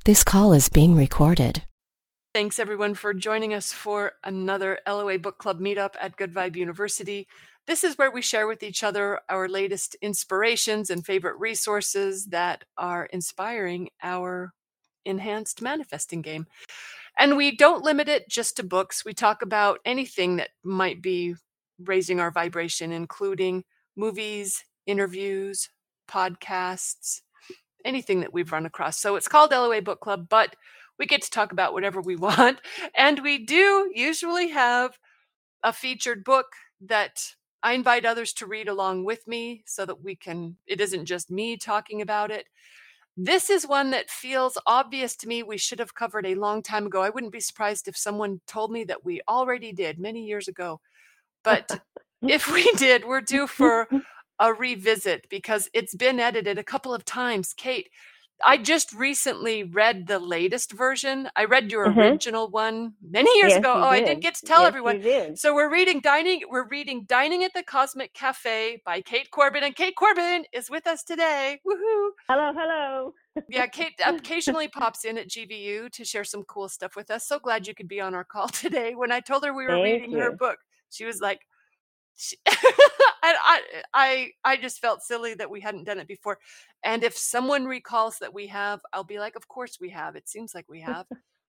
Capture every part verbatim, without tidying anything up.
This call is being recorded. Thanks everyone for joining us for another L O A Book Club meetup at Good Vibe University. This is where we share with each other our latest inspirations and favorite resources that are inspiring our enhanced manifesting game. And we don't limit it just to books. We talk about anything that might be raising our vibration, including movies, interviews, podcasts, anything that we've run across. So it's called L O A Book Club, but we get to talk about whatever we want. And we do usually have a featured book that I invite others to read along with me so that we can, it isn't just me talking about it. This is one that feels obvious to me we should have covered a long time ago. I wouldn't be surprised if someone told me that we already did many years ago. But if we did, we're due for a revisit because it's been edited a couple of times. Kate, I just recently read the latest version. I read your Mhm. original one many years Yes, ago. you Oh, I did. didn't get to tell Yes, everyone. you did. So we're reading Dining. We're reading Dining at the Cosmic Cafe by Kate Corbin, and Kate Corbin is with us today. Woohoo! Hello, hello. Yeah, Kate occasionally pops in at G V U to share some cool stuff with us. So glad you could be on our call today. When I told her we were Thank reading her you. book, she was like, she, I, I, I, I just felt silly that we hadn't done it before. And if someone recalls that we have, I'll be like, of course we have. It seems like we have.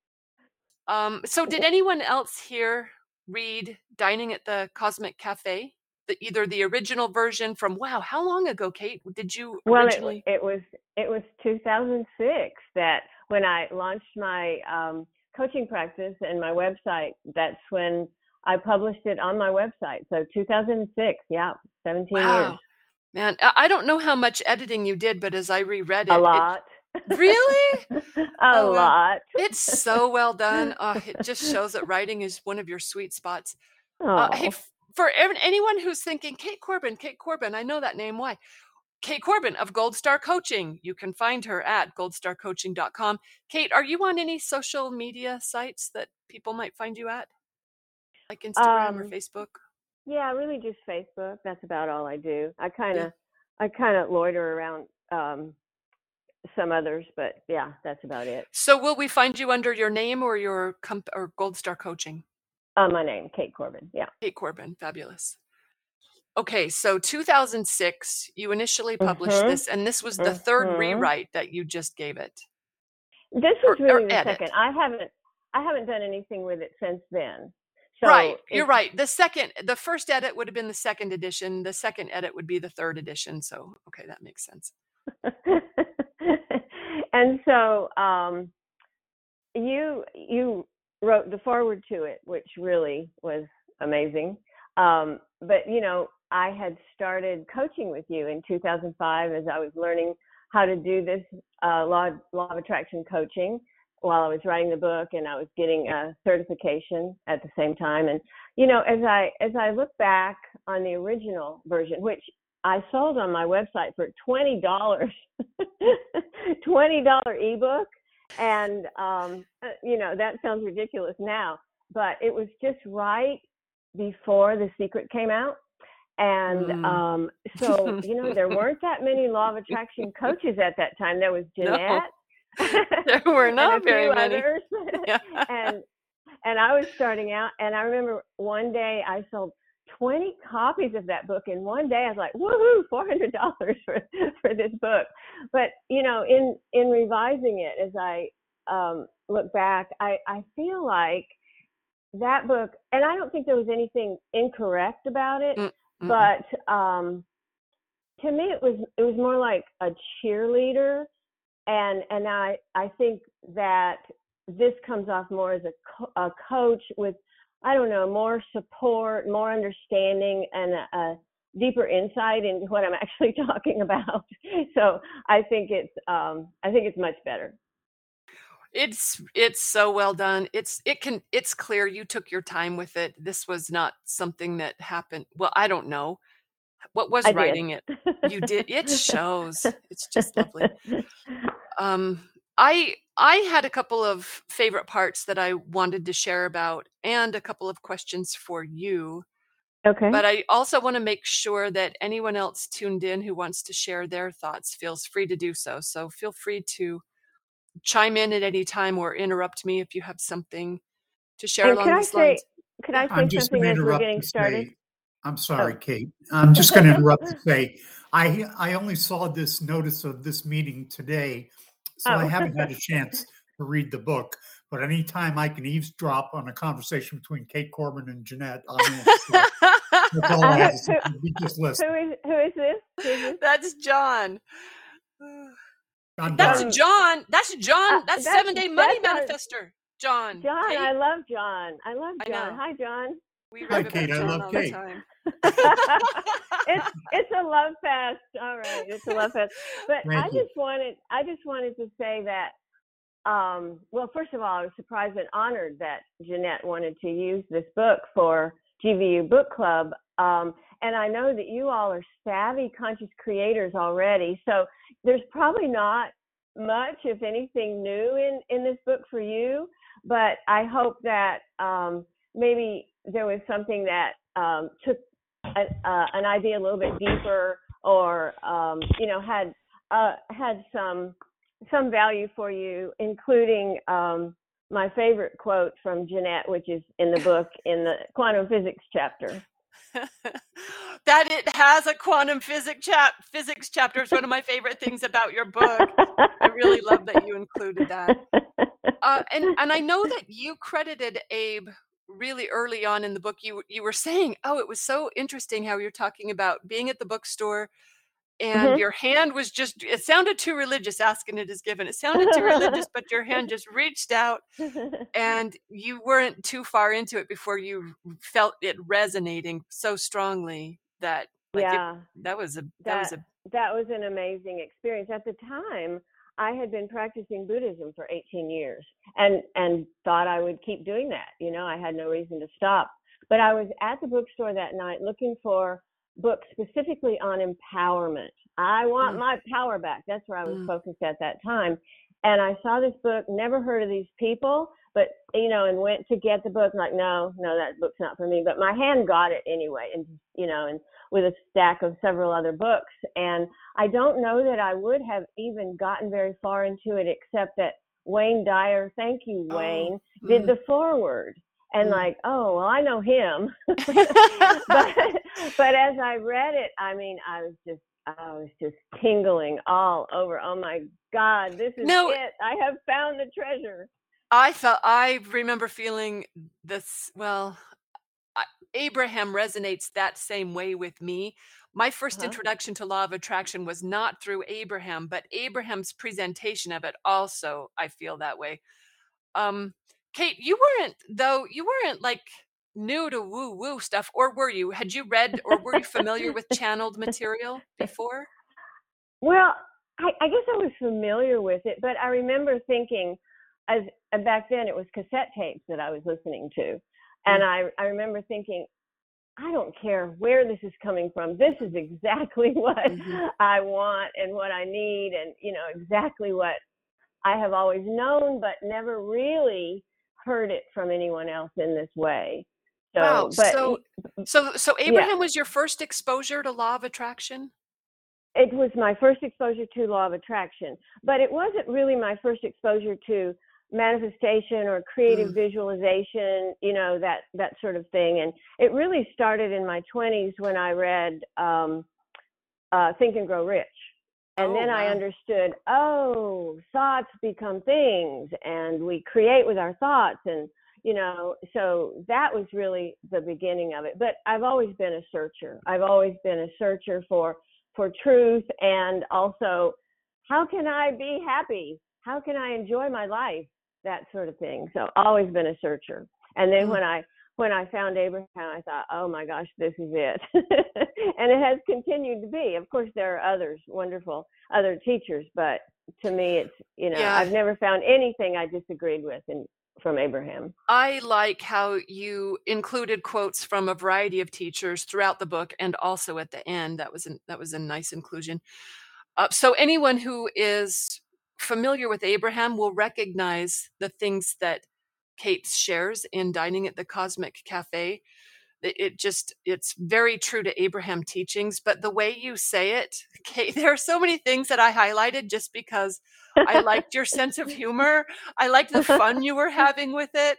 Um, so did anyone else here read Dining at the Cosmic Cafe? The, either the original version from, wow, how long ago, Kate, did you Well, it, originally? it was it was two thousand six that when I launched my um, coaching practice and my website. That's when I published it on my website. So two thousand six, yeah, seventeen Wow, years. man, I I don't know how much editing you did, but as I reread it, A it lot. really? A Oh, wow. lot. It's so well done. Oh, it just shows that writing is one of your sweet spots. Uh, hey, Oh, f- for ev- anyone who's thinking, Kate Corbin, Kate Corbin, I know that name. Why? Kate Corbin of Gold Star Coaching. You can find her at gold star coaching dot com. Kate, are you on any social media sites that people might find you at? Like Instagram or um, Facebook? yeah, really just Facebook. That's about all I do. I kind Yeah. of I kind of loiter around um, some others, but yeah, that's about it. So will we find you under your name or your comp- or Gold Star Coaching? Uh, my name, Kate Corbin. Yeah. Kate Corbin, fabulous. Okay, so two thousand six, you initially published Mhm. this, and this was the third Mhm. rewrite that you just gave it. This Or, was really or the edit. second. I haven't I haven't done anything with it since then. So Right, you're it's right. The second, the first edit would have been the second edition. The second edit would be the third edition. So, okay, that makes sense. and so um, you you wrote the foreword to it, which really was amazing. Um, but you know, I had started coaching with you in two thousand five as I was learning how to do this uh, law law of attraction coaching while I was writing the book, and I was getting a certification at the same time. And you know, as I as I look back on the original version, which I sold on my website for twenty dollars, twenty dollar ebook. And, um, uh, you know, that sounds ridiculous now, but it was just right before The Secret came out. And Mm. um, so, you know, there weren't that many law of attraction coaches at that time. There was No, Jeanette. there were and not a very few many. others. Yeah. and and I was starting out, and I remember one day I sold twenty copies of that book in one day. I was like, woohoo, four hundred dollars for, for this book. But, you know, in, in revising it, as I um, look back, I, I feel like that book, and I don't think there was anything incorrect about it, Mm, mm-mm. but um, to me, it was, it was more like a cheerleader. And, and I, I think that this comes off more as a, co- a coach with, I don't know, more support, more understanding, and a, a deeper insight into what I'm actually talking about. So I think it's, um, I think it's much better. It's it's so well done. It's it can it's clear you took your time with it. This was not something that happened. Well, I don't know. What was I writing did. it? You did. It shows. It's just lovely. Um, I I had a couple of favorite parts that I wanted to share about, and a couple of questions for you. Okay. But I also want to make sure that anyone else tuned in who wants to share their thoughts feels free to do so. So feel free to chime in at any time or interrupt me if you have something to share And along could I these say, lines. could I say I'm just something going to as we're interrupt getting to started? say, I'm sorry, Oh. Kate. I'm just going to interrupt to say, I I only saw this notice of this meeting today, so I Oh. haven't had a chance to read the book. But anytime I can eavesdrop on a conversation between Kate Corbin and Jeanette, I'm in. So that's all I have to say. We just listen. Who is who is this? Who is this? That's John. John That's Darn. John. That's John. Uh, that's that's- Seven Day Money that's our- Manifester. John. John, Kate, I love John. I love I John. know. Hi, John. we Hi, rave about Kate, I John love all Kate. the time. it's it's a love fest. All right, it's a love fest. But Thank I you. just wanted I just wanted to say that. Um, well, first of all, I was surprised and honored that Jeanette wanted to use this book for G V U Book Club. Um, and I know that you all are savvy, conscious creators already. So there's probably not much, if anything, new in, in this book for you. But I hope that um, maybe there was something that um, took a, uh, an idea a little bit deeper, or um, you know, had uh, had some some value for you, including um, my favorite quote from Jeanette, which is in the book in the quantum physics chapter. That it has a quantum physics chap physics chapter is one of my favorite things about your book. I really love that you included that. Uh, and and I know that you credited Abe really early on in the book. You you were saying, oh, it was so interesting how you're talking about being at the bookstore, and Mhm. your hand was just, it sounded too religious, asking it is given. It sounded too religious, but your hand just reached out, and you weren't too far into it before you felt it resonating so strongly that like it- yeah, that was a that, that was a that was an amazing experience. At the time, I had been practicing Buddhism for eighteen years, and and thought I would keep doing that. You know, I had no reason to stop. But I was at the bookstore that night looking for books specifically on empowerment. I want Mm. my power back. That's where I was Mm. focused at that time. And I saw this book, never heard of these people, but, you know, and went to get the book, like, no, no, that book's not for me. But my hand got it anyway, and, you know, and with a stack of several other books. And I don't know that I would have even gotten very far into it, except that Wayne Dyer, thank you, Oh, Wayne, did mm. the foreword. And Mm. like, oh, well, I know him. but, but as I read it, I mean, I was just, I was just tingling all over. Oh my God, this is No. it. I have found the treasure. I felt, I remember feeling this, well, I, Abraham resonates that same way with me. My first Uh-huh. introduction to law of attraction was not through Abraham, but Abraham's presentation of it also, I feel that way. Um, Kate, you weren't, though, you weren't like new to woo woo stuff, or were you? Had you read or were you familiar with channeled material before? Well, I, I guess I was familiar with it, but I remember thinking, as uh, back then it was cassette tapes that I was listening to, and I, I remember thinking, I don't care where this is coming from. This is exactly what Mhm. I want and what I need, and you know exactly what I have always known, but never really heard it from anyone else in this way. So, Wow. but So, so, so yeah. Abraham was your first exposure to law of attraction? It was my first exposure to law of attraction, but it wasn't really my first exposure to manifestation or creative Mm. visualization, you know, that, that sort of thing. And it really started in my twenties when I read um, uh, Think and Grow Rich. And Oh, then I wow. understood, oh, thoughts become things, and we create with our thoughts. And, you know, so that was really the beginning of it. But I've always been a searcher. I've always been a searcher for, for truth, and also, how can I be happy? How can I enjoy my life? That sort of thing. So always been a searcher. And then Mm. when I when I found Abraham, I thought, oh my gosh, this is it. And it has continued to be. Of course, there are others, wonderful other teachers, but to me, it's, you know, Yeah. I've never found anything I disagreed with in, from Abraham. I like how you included quotes from a variety of teachers throughout the book and also at the end. That was an, that was a nice inclusion. Uh, so anyone who is familiar with Abraham will recognize the things that Kate shares in Dining at the Cosmic Cafe. It, it just, it's very true to Abraham teachings, but the way you say it, Kate, there are so many things that I highlighted just because I liked your sense of humor. I liked the fun you were having with it.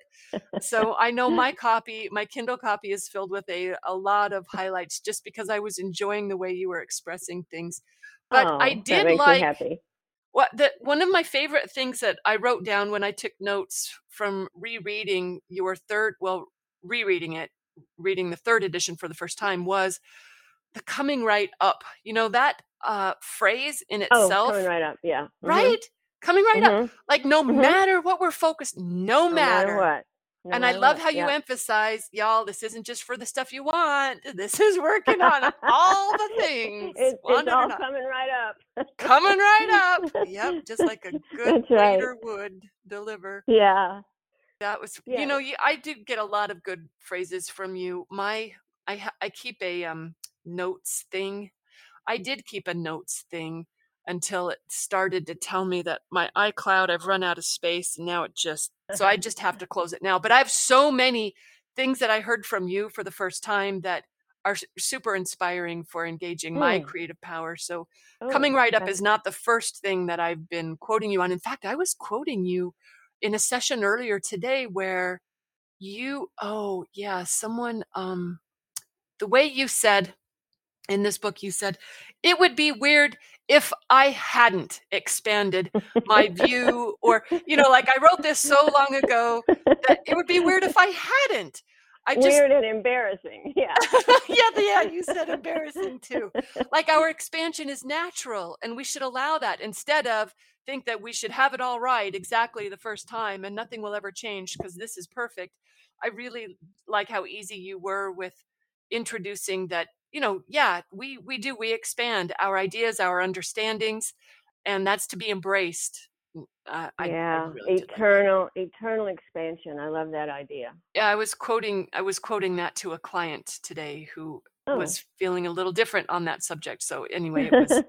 So I know my copy, my Kindle copy is filled with a, a lot of highlights just because I was enjoying the way you were expressing things. But Oh, I that did makes me like happy. what the one of my favorite things that I wrote down when I took notes from rereading your third, well, rereading it, reading the third edition for the first time was the coming right up. You know, that uh, phrase in Oh, coming itself, right up. Yeah. Mhm. right? Coming right up. Mhm. Like no Mhm. matter what we're focused, no No matter matter. what. No And I matter love what. how you Yeah. emphasize, y'all, this isn't just for the stuff you want. This is working on all the things, It, want it's it or all not. coming right up. Coming right up. Yep, just like a good That's right. waiter would deliver. Yeah. That was, you Yes. know, you, I do get a lot of good phrases from you. My, I, ha- I keep a um notes thing. I did keep a notes thing until it started to tell me that my iCloud, I've run out of space and now it just, so I just have to close it now. But I have so many things that I heard from you for the first time that are s- super inspiring for engaging my Hmm. creative power. So Oh, coming right up okay. is not the first thing that I've been quoting you on. In fact, I was quoting you in a session earlier today where you, oh yeah, someone, um, the way you said, in this book, you said, it would be weird if I hadn't expanded my view, or, you know, like I wrote this so long ago that it would be weird if I hadn't. I just, Weird and embarrassing. Yeah. yeah, yeah, you said embarrassing too. Like our expansion is natural and we should allow that instead of think that we should have it all right exactly the first time and nothing will ever change because this is perfect. I really like how easy you were with introducing that, you know, yeah, we we do, we expand our ideas, our understandings, and that's to be embraced. Mm, Uh, I, I Yeah. really did like that. Eternal, eternal expansion. I love that idea. Yeah, I was quoting I was quoting that to a client today who Oh. was feeling a little different on that subject. So anyway, it was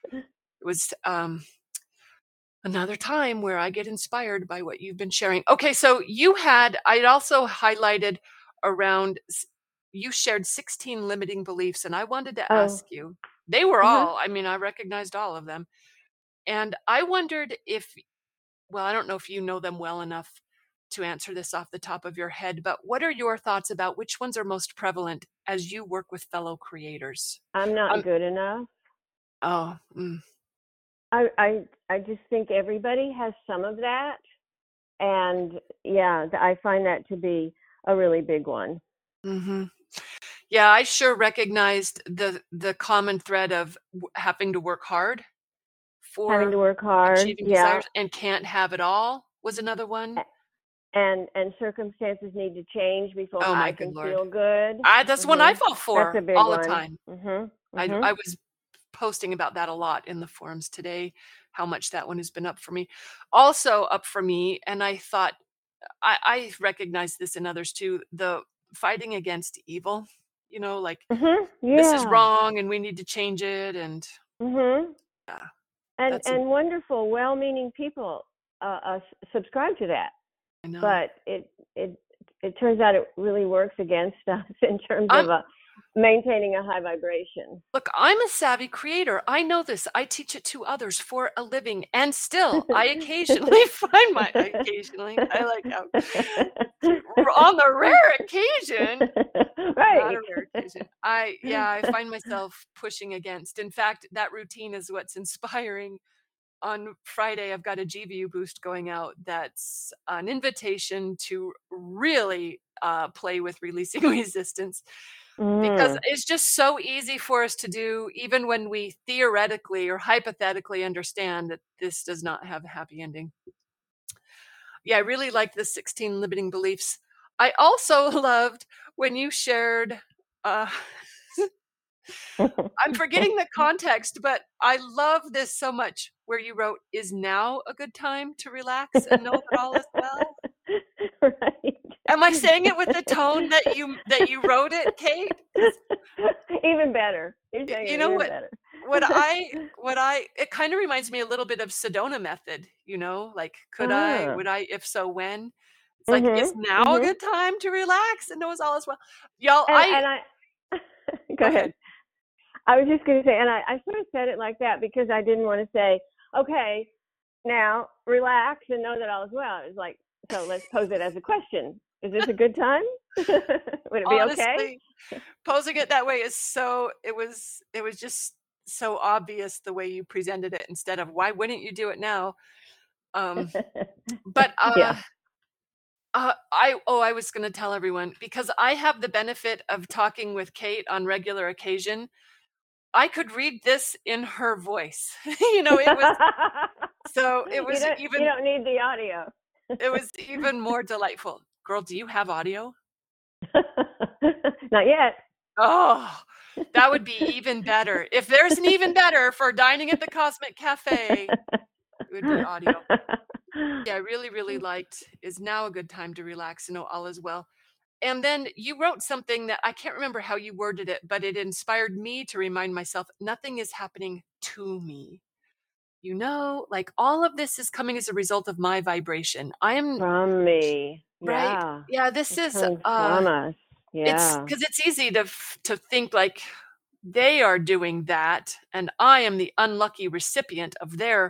it was um another time where I get inspired by what you've been sharing. Okay, so you had I'd also highlighted around s- you shared sixteen limiting beliefs and I wanted to Oh. ask you. They were Uh-huh. all, I mean, I recognized all of them. And I wondered if, well, I don't know if you know them well enough to answer this off the top of your head, but what are your thoughts about which ones are most prevalent as you work with fellow creators? I'm not Um, good enough. oh, mm, I, I I just think everybody has some of that, and yeah, th- I find that to be a really big one. hmm yeah, I sure recognized the the common thread of w- having to work hard Having to for work hard, achieving yeah, desires and can't have it all was another one. a- and and circumstances need to change before Oh my I good can Lord. feel good. I, that's one I Mhm. fall That's a for big all the one. time. Mhm. I, Mhm. I was posting about that a lot in the forums today, how much that one has been up for me. Also up for me, and I thought I, I recognize this in others too, the fighting against evil, you know, like Mhm. this is Yeah. wrong and we need to change it. And Mhm. yeah, And that's, a, and wonderful, well-meaning people uh, uh s- subscribe to that, I know. but it it it turns out it really works against us in terms I'm, of a maintaining a high vibration. look, I'm a savvy creator. I know this. I teach it to others for a living. And still, I occasionally find my, I occasionally, I like how, on the rare occasion, not Right. a rare occasion. I, yeah, I find myself pushing against. In fact, that routine is what's inspiring. On Friday, I've got a G V U boost going out that's an invitation to really uh, play with releasing resistance because Mm. it's just so easy for us to do, even when we theoretically or hypothetically understand that this does not have a happy ending. Yeah, I really liked the sixteen limiting beliefs. I also loved when you shared. Uh, I'm forgetting the context, but I love this so much where you wrote, is now a good time to relax and know that all is well? Right. Am I saying it with the tone that you that you wrote it, Kate? 'Cause Even better. You're y- saying you it know even what better. what I what I it kind of reminds me a little bit of Sedona method, you know, like could I, Ah. would I, if so when? It's like, is Mhm. now a Mhm. good time to relax and know it's all is well? Y'all, And I and I go go ahead. ahead. I was just going to say, and I, I sort of said it like that because I didn't want to say, okay, now relax and know that all is well. It was like, so let's pose it as a question. Is this a good time? Would it be okay? Honestly, posing it that way is so it was it was just so obvious the way you presented it instead of why wouldn't you do it now? Um, but uh Yeah. Uh, I oh, I was gonna tell everyone because I have the benefit of talking with Kate on regular occasion. I could read this in her voice. You know, it was so it you was don't you even don't need the audio. it was even more delightful. Girl, do you have audio? Not yet. Oh, that would be even better. If there's an even better for dining at the Cosmic Cafe, it would be audio. Yeah, I really, really liked is now a good time to relax and know all is well. And then you wrote something that I can't remember how you worded it, but it inspired me to remind myself nothing is happening to me. You know, like all of this is coming as a result of my vibration. I am From me. right. Yeah. Yeah, this It is comes uh from us. it's Yeah. because it's easy to f- to think like they are doing that and I am the unlucky recipient of their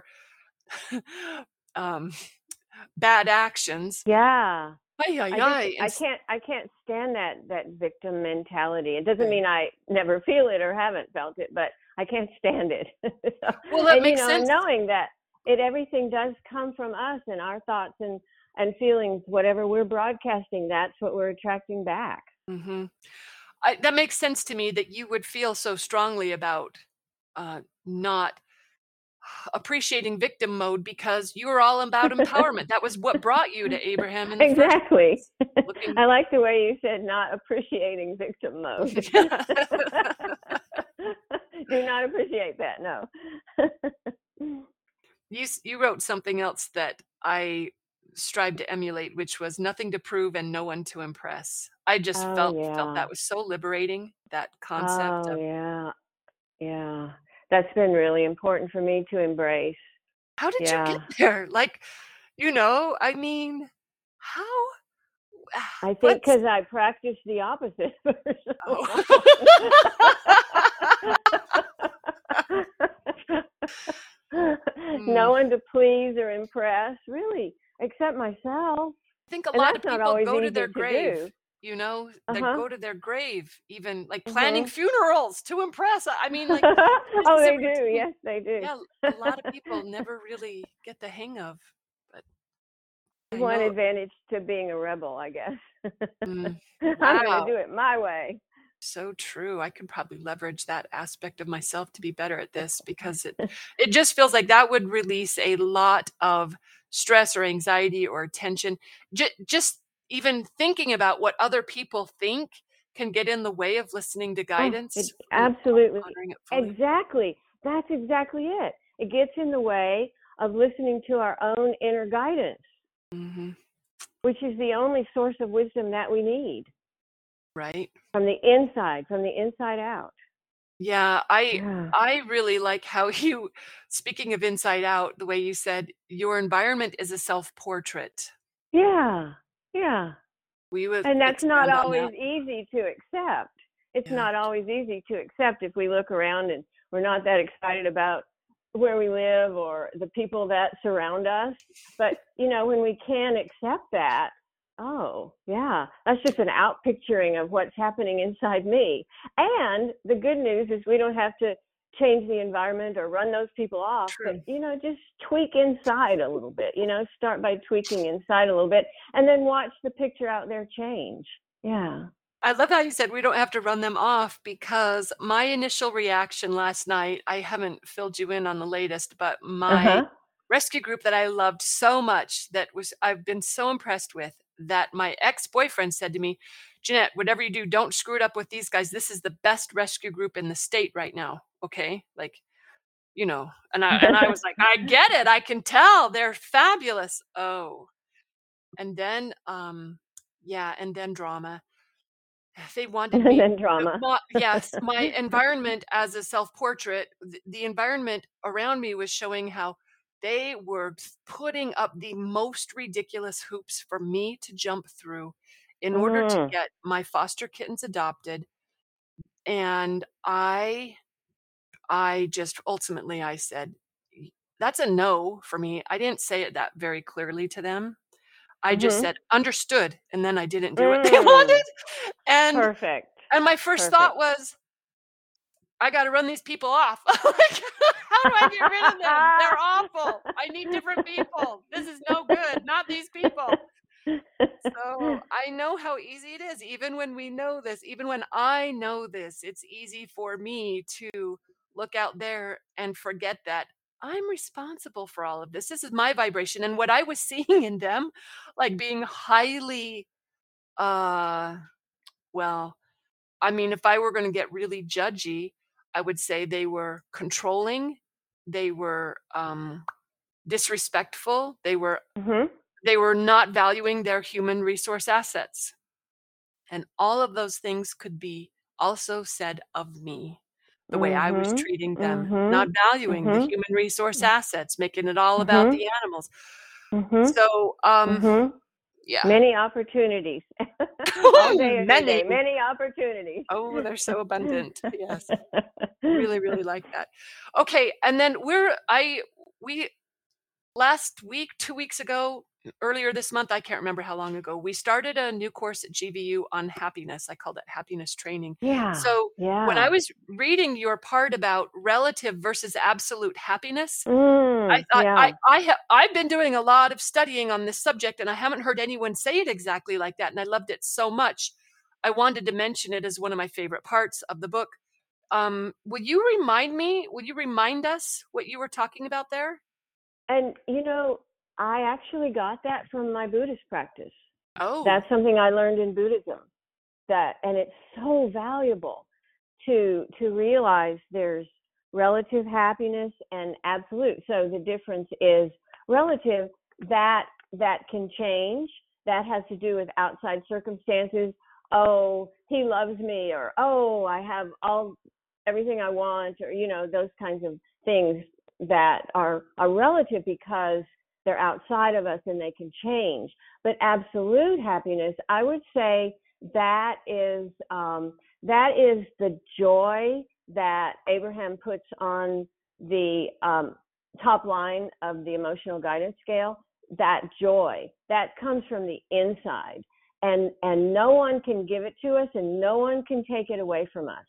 um bad actions. Yeah. Ay, ay, I just ay. I And can't I can't stand that that victim mentality. It doesn't okay. mean I never feel it or haven't felt it, but I can't stand it. Well, that And you makes know, and sense. knowing that it everything does come from us and our thoughts and and feelings, whatever we're broadcasting, that's what we're attracting back. hmm I, that makes sense to me that you would feel so strongly about uh, not appreciating victim mode because you were all about empowerment. That was what brought you to Abraham in the first Exactly. place. Looking, I like the way you said not appreciating victim mode. Do not appreciate that. No. you s- you wrote something else that I strive to emulate, which was nothing to prove and no one to impress. I just Oh felt felt yeah. that was so liberating. That concept Oh of yeah. Yeah. That's been really important for me to embrace. how did you get Yeah. there? Like, you know, I mean, how? I think What's because I practiced the opposite for so oh. long. No Mm. one to please or impress, really, except myself. I think a And lot that's of not people always go to their easy to grave, do. you know, they Uh-huh. go to their grave, even like planning Mhm. funerals to impress. I mean, like, this Oh, is a they do. routine. Yes, they do. Yeah, a lot of people never really get the hang of, but I One know. advantage to being a rebel, I guess. Mm, I'm going to wow, do it my way. so true. I could probably leverage that aspect of myself to be better at this because it it just feels like that would release a lot of stress or anxiety or tension. J- just even thinking about what other people think can get in the way of listening to Oh, guidance it and absolutely, honoring it fully. exactly. That's exactly it. It gets in the way of listening to our own inner guidance, hmm which is the only source of wisdom that we need Right? from the inside, from the inside out. Yeah, I Yeah. I really like how you, speaking of inside out, the way you said your environment is a self-portrait. Yeah. Yeah. We would And that's not expand on that. always easy to accept. It's Yeah. not always easy to accept if we look around and we're not that excited about where we live or the people that surround us. But, you know, when we can accept that, oh, yeah, that's just an out picturing of what's happening inside me. And the good news is we don't have to change the environment or run those people off, but, True. you know, just tweak inside a little bit, you know, start by tweaking inside a little bit and then watch the picture out there change. Yeah. I love how you said we don't have to run them off because my initial reaction last night, I haven't filled you in on the latest, but my Uh-huh. rescue group that I loved so much that was I've been so impressed with that my ex-boyfriend said to me, Jeanette, whatever you do, don't screw it up with these guys. This is the best rescue group in the state right now. Okay. Like, you know, and I and I was like, I get it. I can tell. They're fabulous. Oh. And then um, yeah, and then drama. They wanted And me then to drama. mo yes, my environment as a self-portrait, the the environment around me was showing how they were putting up the most ridiculous hoops for me to jump through in order to Mm-hmm. get my foster kittens adopted. And I I just ultimately I said, "Y- That's a no for me." I didn't say it that very clearly to them. I just Mm-hmm. said understood, and then I didn't do what they Mm. wanted. And Perfect. and my first thought Perfect. was, I got to run these people off. Like, how do I get rid of them? They're awful. I need different people. This is no good. Not these people. So I know how easy it is. Even when we know this, even when I know this, it's easy for me to look out there and forget that I'm responsible for all of this. This is my vibration. And what I was seeing in them, like being highly, uh, well, I mean, if I were going to get really judgy, I would say they were controlling, they were um, disrespectful, they were Mm-hmm. they were not valuing their human resource assets, and all of those things could be also said of me. The way I was treating Mm-hmm. them, Mm-hmm. not valuing the Mm-hmm. human resource assets, making it all about Mm-hmm. the animals. Mm-hmm. So, um, Mm-hmm. yeah, Many opportunities. All day, every many. day. Many opportunities. Oh, they're so abundant. Yes. Really, really like that. Okay, and then we're I we last week, two weeks ago, earlier this month, I can't remember how long ago, we started a new course at G V U on happiness. I called it happiness training. Yeah. So when I Yeah. was reading your part about relative versus absolute happiness, I Mm, thought I yeah. I have I've been doing a lot of studying on this subject, and I haven't heard anyone say it exactly like that, and I loved it so much. I wanted to mention it as one of my favorite parts of the book. Um, would you remind me, would you remind us what you were talking about there? And you know, I actually got that from my Buddhist practice. Oh, That's something I learned in Buddhism. That and it's so valuable to to realize there's relative happiness and absolute. So the difference is relative, that that can change. That has to do with outside circumstances. Oh, he loves me, or oh, I have all everything I want, or you know, those kinds of things that are are relative because they're outside of us and they can change. But absolute happiness, I would say that is um, that is the joy that Abraham puts on the um, top line of the emotional guidance scale. That joy that comes from the inside, and and no one can give it to us, and no one can take it away from us.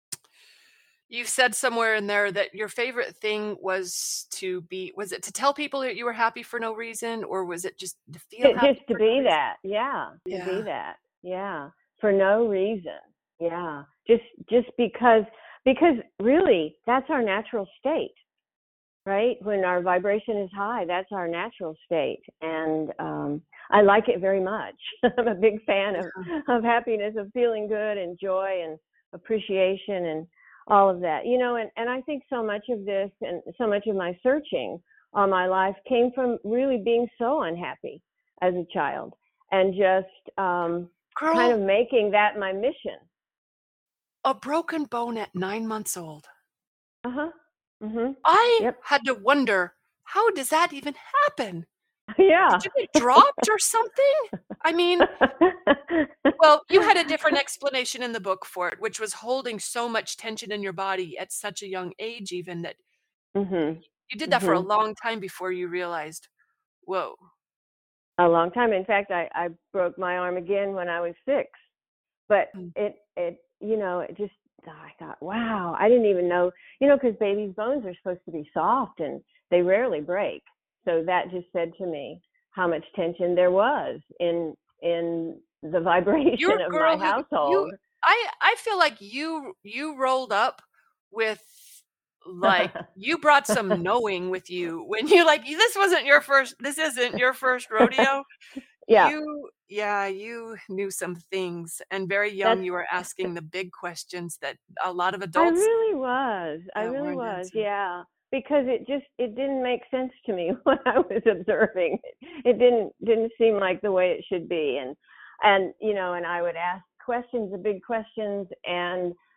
you said somewhere in there that your favorite thing was to be, was it to tell people that you were happy for no reason, or was it just to feel Just happy to for no be reason? that, yeah, to be Yeah. that, yeah, for no reason, yeah, just just because because really that's our natural state, right? When our vibration is high, that's our natural state, and um, I like it very much. I'm a big fan of of happiness, of feeling good and joy and appreciation and all of that, you know. And and I think so much of this and so much of my searching on my life came from really being so unhappy as a child, and just um, kind of Girl, making that my mission. a broken bone at nine months old. Uh huh. Mhm. I Yep. had to wonder, how does that even happen? Yeah. Did you get dropped or something? I mean, well, you had a different explanation in the book for it, which was holding so much tension in your body at such a young age, even that mhm. you did that for a Mhm. long time before you realized, whoa. A long time. In fact, I I broke my arm again when I was six. But Mm. it it you know, it just, I thought, wow, I didn't even know, you know, because babies' bones are supposed to be soft and they rarely break. So that just said to me how much tension there was in in the You're vibration a of my girl who you household. I I feel like you you rolled up with, like, you brought some knowing with you when you, like, this wasn't your first this isn't your first rodeo. Yeah, You yeah, you knew some things, and very young, that's you were asking the big questions that a lot of I adults, really was. I yeah, really weren't was. answering. Yeah. Because it just it didn't make sense to me what I was observing. It didn't didn't seem like the way it should be. And and you know, and I would ask questions, the big questions, and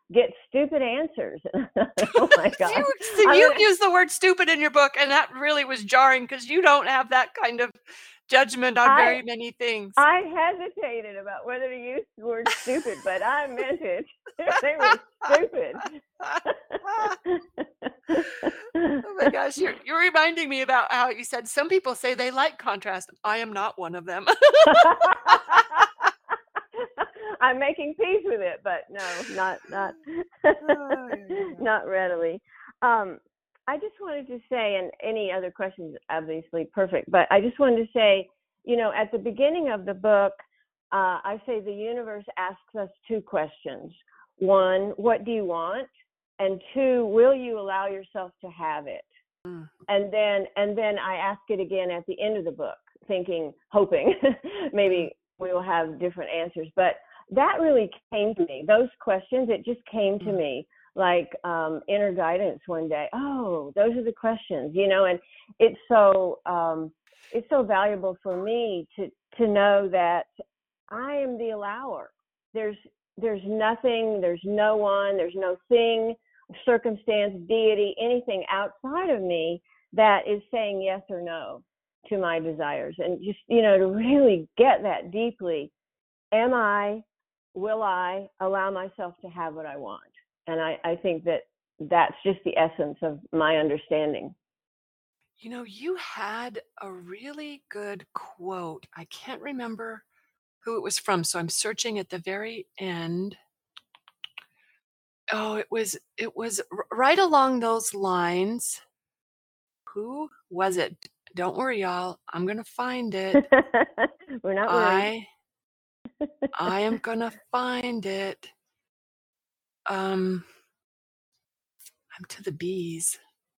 get stupid answers. Oh my God. You, I'm you gonna- use the word stupid in your book, and that really was jarring because you don't have that kind of judgment on I- very many things. I hesitated about whether to use the word stupid, but I meant it. They were stupid. Oh my gosh, you're, you're reminding me about how you said some people say they like contrast. I am not one of them. I'm making peace with it, but no, not not Oh, yeah, yeah. not readily. Um, I just wanted to say, and any other questions, obviously perfect, but I just wanted to say, you know, at the beginning of the book, uh, I say the universe asks us two questions. One, what do you want? And two, will you allow yourself to have it? Mm. And then, and then I ask it again at the end of the book, thinking, hoping maybe we will have different answers. But that really came to me. Those questions, it just came to Mm. me like um, inner guidance one day. Oh, those are the questions, you know. And it's so um, it's so valuable for me to to know that I am the allower. There's there's nothing, there's no one, there's no thing, circumstance, deity, anything outside of me that is saying yes or no to my desires. And just, you know, to really get that deeply, am I, will I allow myself to have what I want? And I, I think that that's just the essence of my understanding. You know, you had a really good quote. I can't remember who it was from, so I'm searching at the very end. Oh, it was it was r- right along those lines. Who was it? Don't worry, y'all. I'm gonna find it. We're not worried. I I am gonna find it. Um, I'm to the bees.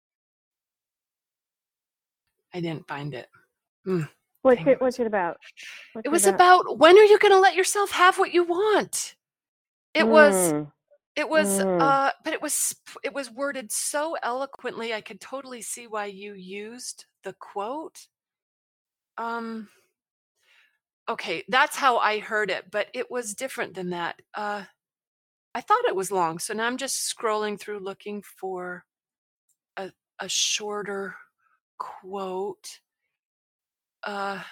I didn't find it. Hmm. What's Dang it, it. what's it about? What's It was about when are you going to let yourself have what you want? It was Mm, it was Mm. uh but it was it was worded so eloquently. I could totally see why you used the quote. Um okay, that's how I heard it, but it was different than that. Uh I thought it was long, so now I'm just scrolling through looking for a a shorter quote. Uh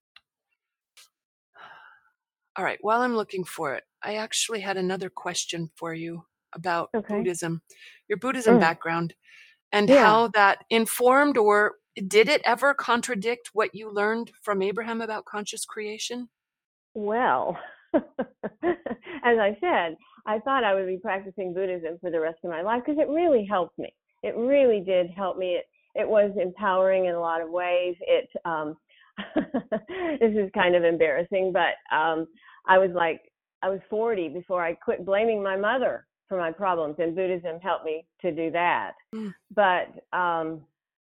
All right, while I'm looking for it, I actually had another question for you about Okay. Buddhism, your Buddhism Mm. background, and Yeah. how that informed or did it ever contradict what you learned from Abraham about conscious creation? Well, as I said, I thought I would be practicing Buddhism for the rest of my life because it really helped me. It really did help me. It, it was empowering in a lot of ways. It um, this is kind of embarrassing, but um, I was like, I was forty before I quit blaming my mother for my problems, and Buddhism helped me to do that. Mm. But um,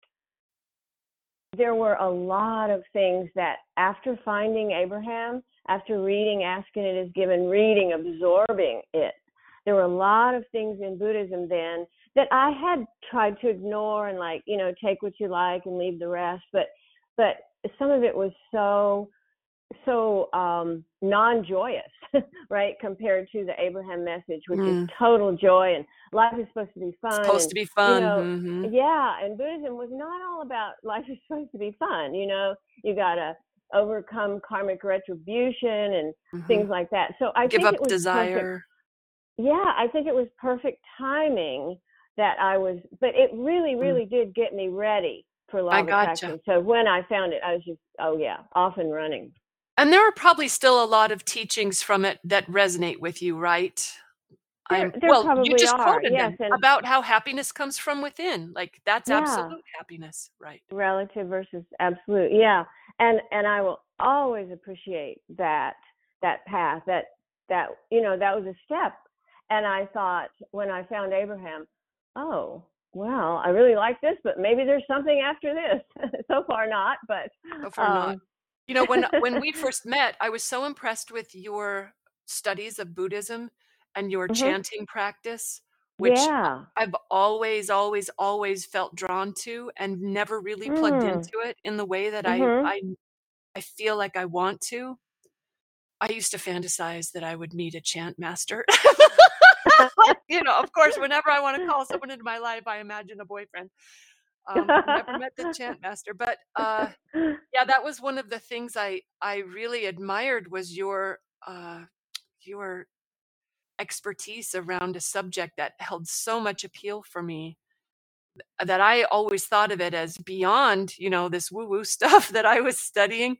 there were a lot of things that after finding Abraham, after reading Asking It Is Given, reading, absorbing it, there were a lot of things in Buddhism then that I had tried to ignore and like, you know, take what you like and leave the rest. But but some of it was so, so um, non-joyous, right, compared to the Abraham message, which Mm. is total joy and life is supposed to be fun. Supposed and, to be fun. You know, Mhm. yeah, and Buddhism was not all about life is supposed to be fun. You know, you got to overcome karmic retribution and Mhm. things like that. So I Give think up it was perfect. desire. Yeah, I think it was perfect timing that I was, but it really, really did get me ready for law I of gotcha. attraction. So when I found it, I was just, oh yeah, off and running. And there are probably still a lot of teachings from it that resonate with you, right? There, I'm there well, you probably just are, quoted yes, them and about how happiness comes from within. Like that's yeah, absolute happiness, right? relative versus absolute, yeah, and and I will always appreciate that that path, that that you know that was a step. And I thought when I found Abraham, oh well, I really like this, but maybe there's something after this. So far, not, but So far not. um, You know, when when we first met, I was so impressed with your studies of Buddhism and your mhm, chanting practice, which yeah, I've always, always, always felt drawn to and never really plugged mm, into it in the way that I mhm. I I feel like I want to. I used to fantasize that I would meet a chant master. Like, you know, of course, whenever I want to call someone into my life, I imagine a boyfriend. Um, never met the chant master, but uh, yeah, that was one of the things I I really admired was your uh, your expertise around a subject that held so much appeal for me that I always thought of it as beyond, you know, this woo-woo stuff that I was studying.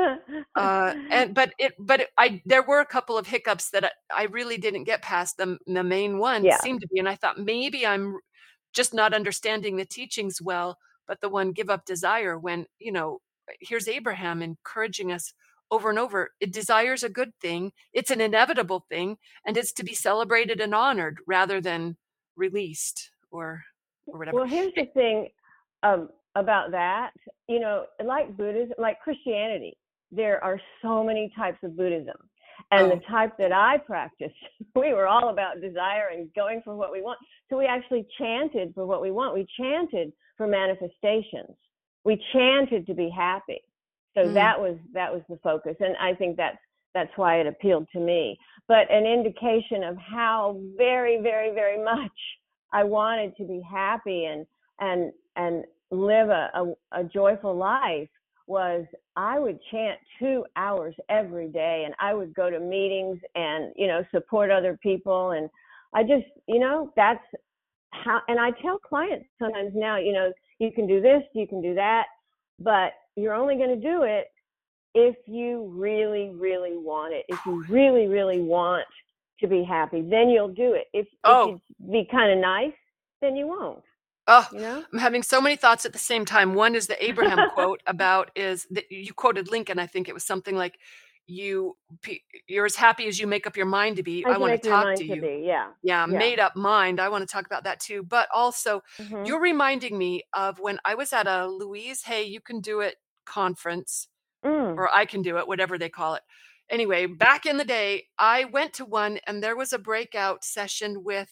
Uh, and but it but it, I there were a couple of hiccups that I, I really didn't get past. The the main one Yeah. seemed to be, and I thought maybe I'm just not understanding the teachings well. But the one give up desire, when you know, here's Abraham encouraging us over and over. It desires a good thing. It's an inevitable thing, and it's to be celebrated and honored rather than released or or whatever. Well, here's the thing um, about that. You know, like Buddhism, like Christianity, there are so many types of Buddhism. And Oh. the type that I practiced, we were all about desire and going for what we want. So we actually chanted for what we want. We chanted for manifestations. We chanted to be happy. So Mm. that was that was the focus. And I think that's that's why it appealed to me. But an indication of how very, very, very much I wanted to be happy and and and live a, a, a joyful life was I would chant two hours every day, and I would go to meetings and, you know, support other people. And I just, you know, that's how, and I tell clients sometimes now, you know, you can do this, you can do that, but you're only going to do it if you really, really want it. If you really, really want to be happy, then you'll do it. If, Oh. if you be kind of nice, then you won't, Oh, you know? I'm having so many thoughts at the same time. One is the Abraham quote about is that you quoted Lincoln. I think it was something like, "You, pe- you're as happy as you make up your mind to be. I I can want make to your talk mind to to you." be, yeah. Yeah, Yeah. made up mind. I want to talk about that too. But also, Mhm. you're reminding me of when I was at a Louise Hay You Can Do It conference, Mm. or I Can Do It, whatever they call it. Anyway, back in the day, I went to one and there was a breakout session with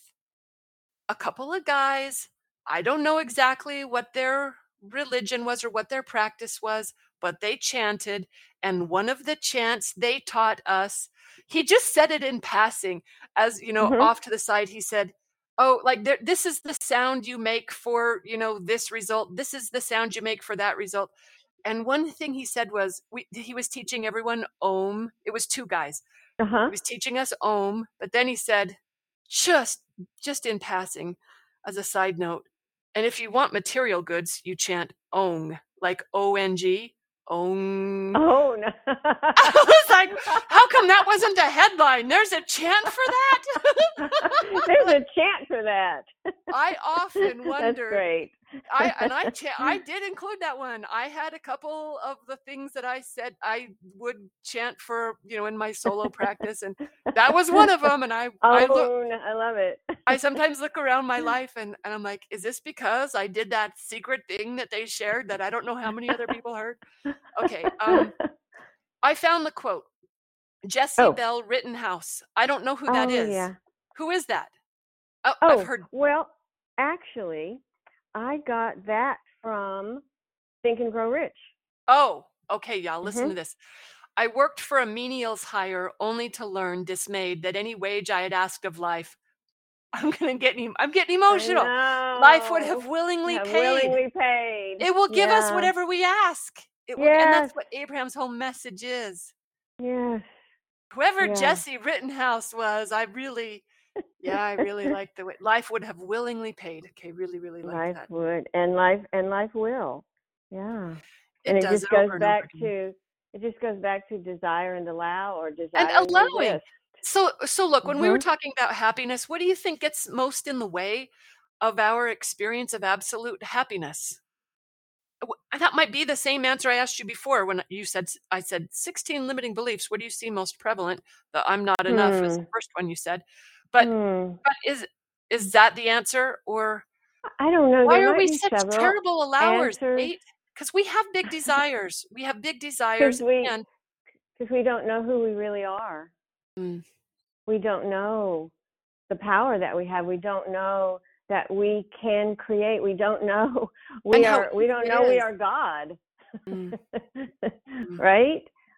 a couple of guys. I don't know exactly what their religion was or what their practice was, but they chanted. And one of the chants they taught us, he just said it in passing, as you know, Mhm. off to the side. He said, "Oh, like there, this is the sound you make for, you know, this result. This is the sound you make for that result." And one thing he said was, we, he was teaching everyone Om. It was two guys. Uh-huh. He was teaching us Om, but then he said, just just in passing, as a side note, and if you want material goods, you chant Ong, like O N G, Ong. Oh, no. I was like, how come that wasn't a headline? There's a chant for that? There's a chant for that. I often That's wondered. great. I and I cha- I did include that one. I had a couple of the things that I said I would chant for, you know, in my solo practice, and that was one of them. And I I look Oh, no, I love it. I sometimes look around my life and, and I'm like, is this because I did that secret thing that they shared that I don't know how many other people heard? Okay. Um, I found the quote, Jesse Oh. Bell Rittenhouse. I don't know who that Oh, is. yeah. Who is that? Oh, Oh, I've heard. well, actually, I got that from Think and Grow Rich. Oh, okay, y'all, listen Mhm. to this. I worked for a menial's hire only to learn, dismayed, that any wage I had asked of life, I'm gonna get em- I'm getting emotional. Life would have I know. willingly Have paid. willingly paid. It will give us Yeah. whatever we ask. It will, and Yes. that's what Abraham's whole message is. Yes. Whoever Yeah. Jesse Rittenhouse was, I really, yeah, I really like the way life would have willingly paid. Okay, really, really like Life that. would, and life and life will. Yeah. It And it does just over goes and back over again. to it just goes back to desire and allow, or desire And and allowing. resist. So, so look, when we were Mhm. talking about happiness, what do you think gets most in the way of our experience of absolute happiness? W- That might be the same answer I asked you before when you said, I said sixteen limiting beliefs. What do you see most prevalent? The I'm not enough was the Hmm. first one you said. But Hmm. but is is that the answer, or I don't know. why There are might we be such several terrible allowers, answers Kate? Because we have big desires. We have big because desires, we and because we don't know who we really are. Mm, We don't know the power that we have. We don't know that we can create. We don't know we and how are. We easy don't it know we is. are God. Mm, mm. Right?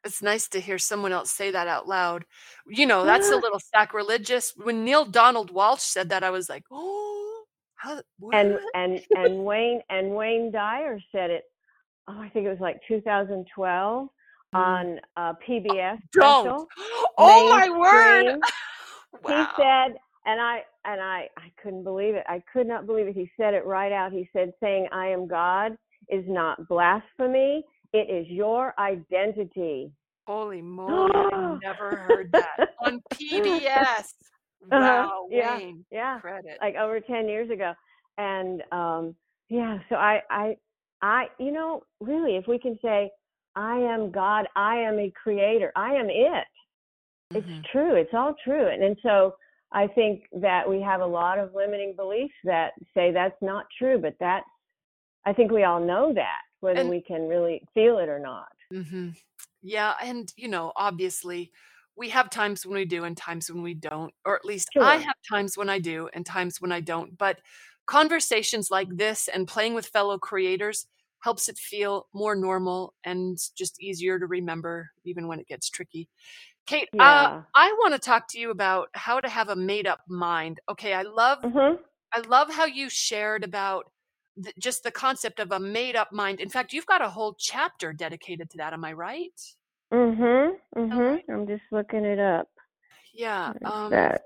It's nice to hear someone else say that out loud. You know, that's a little sacrilegious. When Neil Donald Walsh said that, I was like, "Oh, how And what?" and and Wayne and Wayne Dyer said it. Oh, I think it was like two thousand twelve Mm. on a P B S Don't. special. Oh my word. Mainstream. He Wow. said, and I and I I couldn't believe it. I could not believe it. He said it right out. He said, saying I am God is not blasphemy. It is your identity. Holy moly, I never heard that. On P B S. Uh-huh. Wow, Yeah, Wayne. yeah. Credit. Like over ten years ago. And um yeah, so I I I you know, really, if we can say I am God, I am a creator, I am it. It's Mhm. true. It's all true. And, and so I think that we have a lot of limiting beliefs that say that's not true, but that's, I think we all know that, whether And- we can really feel it or not. Mhm. Yeah, and you know, obviously, we have times when we do and times when we don't, or at least I Sure. have times when I do and times when I don't. But conversations like this and playing with fellow creators helps it feel more normal and just easier to remember, even when it gets tricky. Kate, uh, Yeah. I want to talk to you about how to have a made-up mind. Okay, I love Mhm. I love how you shared about th- just the concept of a made-up mind. In fact, you've got a whole chapter dedicated to that. Am I right? Mhm. All Mhm. right. I'm just looking it up. Yeah. What is Um, that?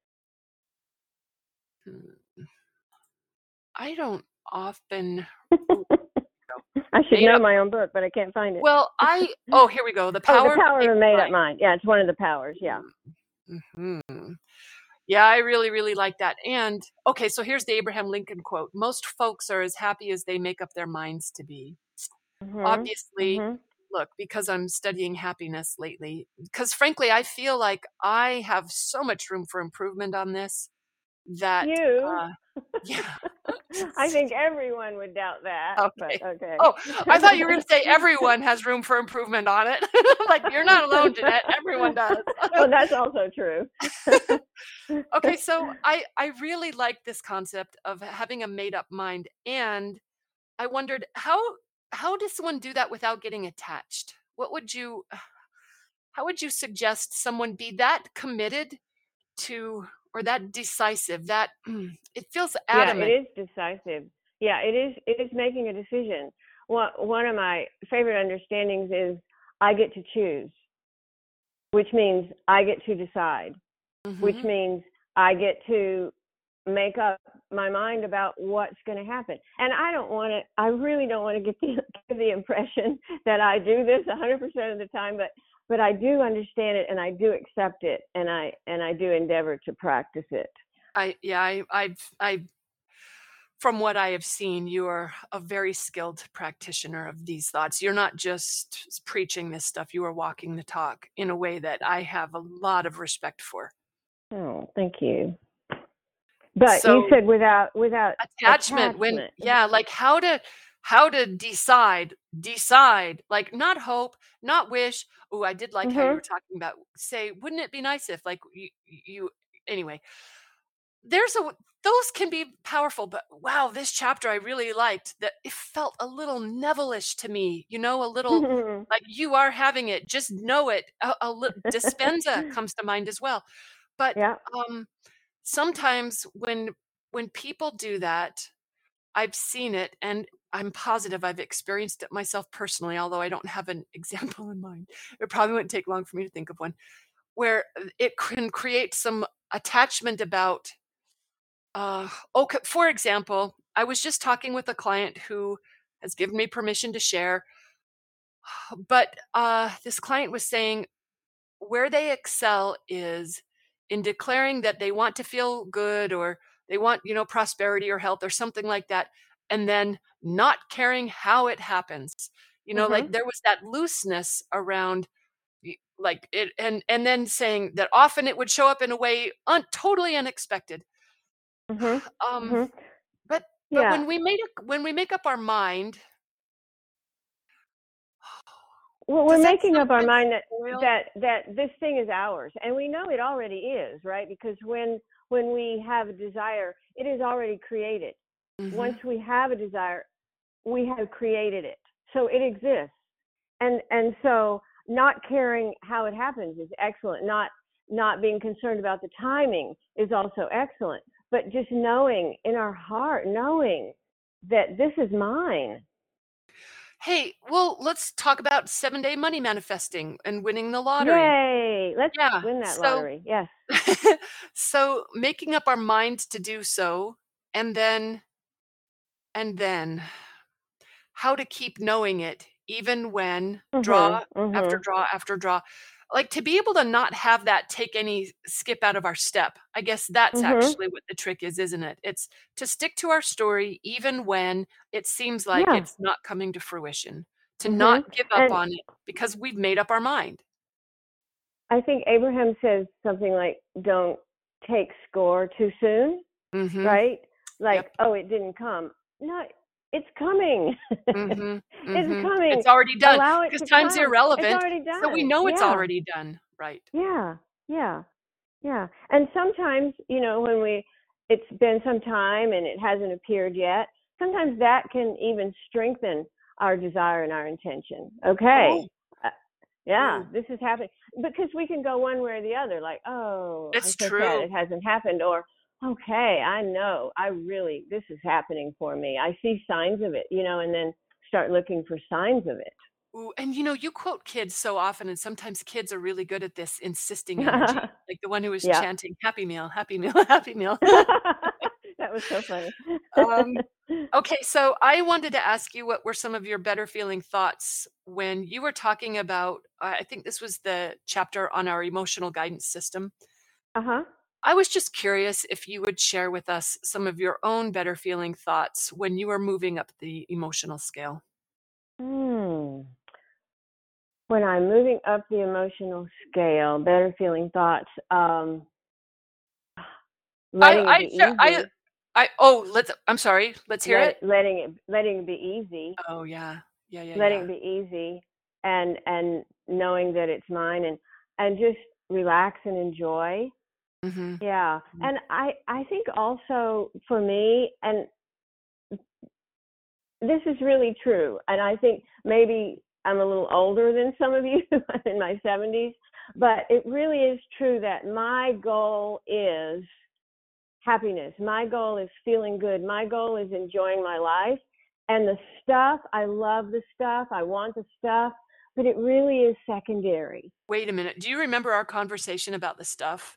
hmm, I don't often. I should Made know up. my own book, but I can't find it. Well, I. Oh, here we go. The Oh, power. the power of of a made-up made-up mind. Yeah, it's one of the powers. Yeah. mind. Mhm. Yeah, I really, really like that. And okay, so here's the Abraham Lincoln quote: "Most folks are as happy as they make up their minds to be." Mhm. Obviously, Mhm. look, because I'm studying happiness lately, because frankly, I feel like I have so much room for improvement on this that, You. uh, yeah. I think everyone would doubt that. Okay. But okay. Oh, I thought you were going to say everyone has room for improvement on it. Like, you're not alone, Jeanette. Everyone does. Well, that's also true. Okay, so I I really like this concept of having a made up mind, and I wondered how how does someone do that without getting attached? What would you how would you suggest someone be that committed to or that decisive, that mm, it feels Yeah, it adamant? is decisive. Yeah, it is. It is making a decision. One one of my favorite understandings is I get to choose, which means I get to decide, which Mhm. means I get to make up my mind about what's going to happen. And I don't want to. I really don't want to get the give the impression that I do this one hundred percent of the time, but but I do understand it and I do accept it and I and I do endeavor to practice it. I yeah, I I've I from what I have seen, you are a very skilled practitioner of these thoughts. You're not just preaching this stuff, you are walking the talk in a way that I have a lot of respect for. Oh, thank you. But So you said without without attachment, when attachment. yeah, like how to how to decide, decide, like not hope, not wish. Oh, I did like how you Mhm. were talking about say, wouldn't it be nice if like you, you anyway, there's a those can be powerful, but wow, this chapter I really liked that it felt a little Neville-ish to me, you know, a little like you are having it, just know it. A, a li- Dispenza comes to mind as well. But Yeah. um sometimes when when people do that, I've seen it and I'm positive I've experienced it myself personally, although I don't have an example in mind. It probably wouldn't take long for me to think of one where uh, it can create some attachment about uh, okay, for example, I was just talking with a client who has given me permission to share, but uh, this client was saying where they excel is in declaring that they want to feel good or they want, you know, prosperity or health or something like that, and then not caring how it happens. You know, like Mhm. there was that looseness around y- like it and and then saying that often it would show up in a way un- totally unexpected. Mhm. Um Mhm. But but Yeah. when we make a when we make up our mind, Well, we're does that making up our sometimes mind that spoil? that that this thing is ours, and we know it already is, right? Because when when we have a desire, it is already created. Once Mhm. we have a desire, we have created it, so it exists. And and so not caring how it happens is excellent. Not not being concerned about the timing is also excellent. But just knowing in our heart, knowing that this is mine. Hey, well, let's talk about seven-day money manifesting and winning the lottery. Yay! Let's Yeah. win that So, lottery. Yes. so making up our mind to do so, and then, and then how to keep knowing it, even when draw Mhm. after Mhm. draw after draw. Like to be able to not have that take any skip out of our step. I guess that's Mhm. actually what the trick is, isn't it? It's to stick to our story even when it seems like Yeah. it's not coming to fruition, to Mhm. not give up And on it because we've made up our mind. I think Abraham says something like, "Don't take score too soon," Mhm. right? Like, Yep. "Oh, it didn't come." No, it's coming. Mhm. It's Mhm. coming. It's already done Allow it because to time's come. It's irrelevant, already so we done. know it's Yeah. already done. Right. Yeah. Yeah. Yeah. And sometimes, you know, when we it's been some time and it hasn't appeared yet, sometimes that can even strengthen our desire and our intention. Okay. Oh, Uh, yeah, ooh, this is happening because we can go one way or the other, like, oh, I'm it's so sad true. it hasn't happened, or okay, I know, I really, this is happening for me. I see signs of it, you know, and then start looking for signs of it. Ooh, and you know, you quote kids so often, and sometimes kids are really good at this insisting energy, like the one who was Yeah. chanting, "Happy Meal, Happy Meal, Happy Meal." That was so funny. Um, okay, so I wanted to ask you what were some of your better feeling thoughts when you were talking about, uh, I think this was the chapter on our emotional guidance system. Uh-huh. I was just curious if you would share with us some of your own better feeling thoughts when you were moving up the emotional scale. Hmm. When I'm moving up the emotional scale, better feeling thoughts, um, I letting it I be share I easy, I oh, let's I'm sorry, let's hear let it. letting it letting it be easy, Oh, yeah. Yeah, yeah, letting yeah. it be easy, and and knowing that it's mine, and and just relax and enjoy. Mhm. Yeah. Mhm. And I I think also for me, and this is really true, and I think maybe I'm a little older than some of you. I'm in my seventies, but it really is true that my goal is happiness. My goal is feeling good. My goal is enjoying my life. And the stuff, I love the stuff. I want the stuff, but it really is secondary. Wait a minute. Do you remember our conversation about the stuff?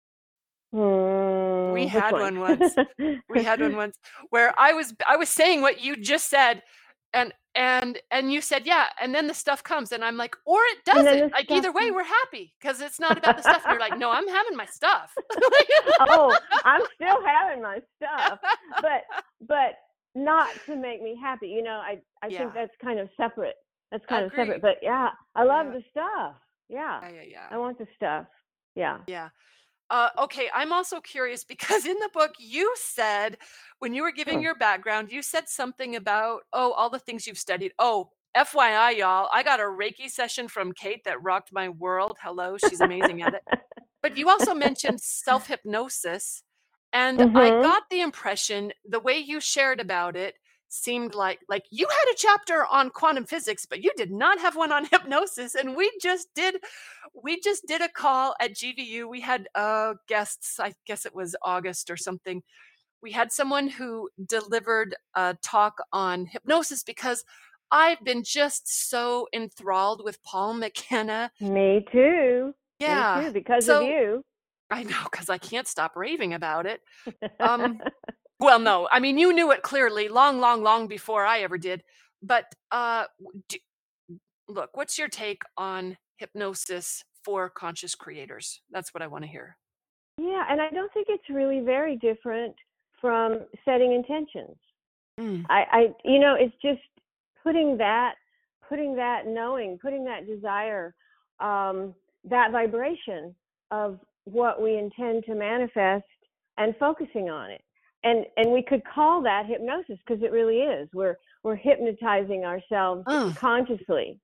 We Hmm, which had one? one once. We had one once where I was I was saying what you just said, and and and you said, "Yeah," and then the stuff comes, and I'm like, "Or it And then doesn't." the Like, stuff either way, comes. we're happy because it's not about the stuff, and you're like, "No, I'm having my stuff." Oh, I'm still having my stuff, but but not to make me happy. You know, I I think Yeah, that's kind of separate. That's kind of separate. agreed. But yeah, I love Yeah, the stuff. Yeah, yeah, yeah, yeah. I want the stuff. Yeah. Yeah. Uh, okay, I'm also curious because in the book you said, when you were giving Hmm. your background, you said something about, oh, all the things you've studied. Oh, F Y I, y'all, I got a Reiki session from Kate that rocked my world. Hello, she's amazing at it. But you also mentioned self hypnosis. And I Mhm. got the impression the way you shared about it seemed like like you had a chapter on quantum physics, but you did not have one on hypnosis. And we just did we just did a call at G V U. We had uh guests, I guess it was August or something. We had someone who delivered a talk on hypnosis because I've been just so enthralled with Paul McKenna. Me too. Me Yeah. too. Because of So you. I know, because I can't stop raving about it. Um, well, no, I mean, you knew it clearly long, long, long before I ever did. But uh, w- d look, what's your take on hypnosis for conscious creators? That's what I want to hear. Yeah, and I don't think it's really very different from setting intentions. Mm, I, I, you know, it's just putting that, putting that knowing, putting that desire, um, that vibration of what we intend to manifest, and focusing on it. And and we could call that hypnosis because it really is. We're we're hypnotizing ourselves mm. consciously